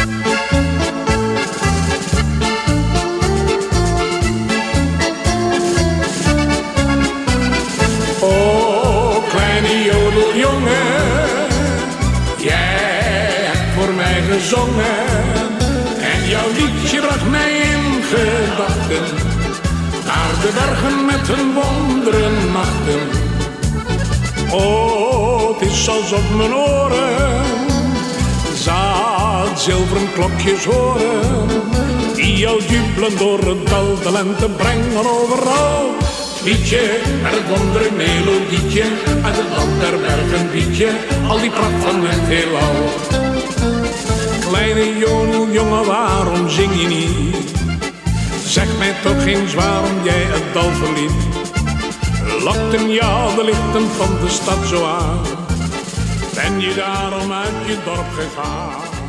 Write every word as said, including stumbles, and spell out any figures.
O kleine jodeljongen, jij hebt voor mij gezongen en jouw liedje bracht mij in gedachten naar de bergen met hun wonderen machten. O, het is alsof mijn oren zaad zilveren klokjes horen, die al jubelen door het dal de lente brengen overal. Liedje, met het wondere melodietje, uit het land der bergen liedje, al die pracht van het heelal. Kleine jodeljongen, waarom zing je niet? Zeg mij toch eens waarom jij het dal verliet. Lokten jou de lichten van de stad zo aan? Ben je daarom uit je dorp gegaan?